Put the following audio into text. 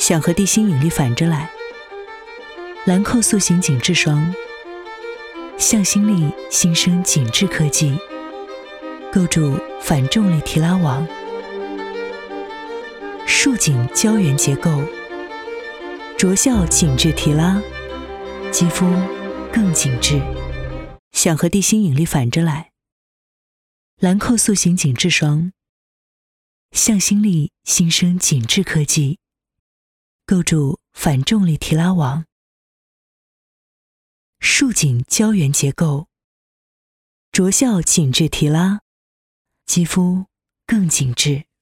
想和地心引力反着来。兰蔻塑形紧致霜，向心力新生紧致科技，构筑反重力提拉网，束紧胶原结构，着效紧致提拉，肌肤更紧致。想和地心引力反着来。兰蔻塑形紧致霜，向心力新生紧致科技，构筑反重力提拉网，束紧胶原结构，着效紧致提拉，肌肤更紧致。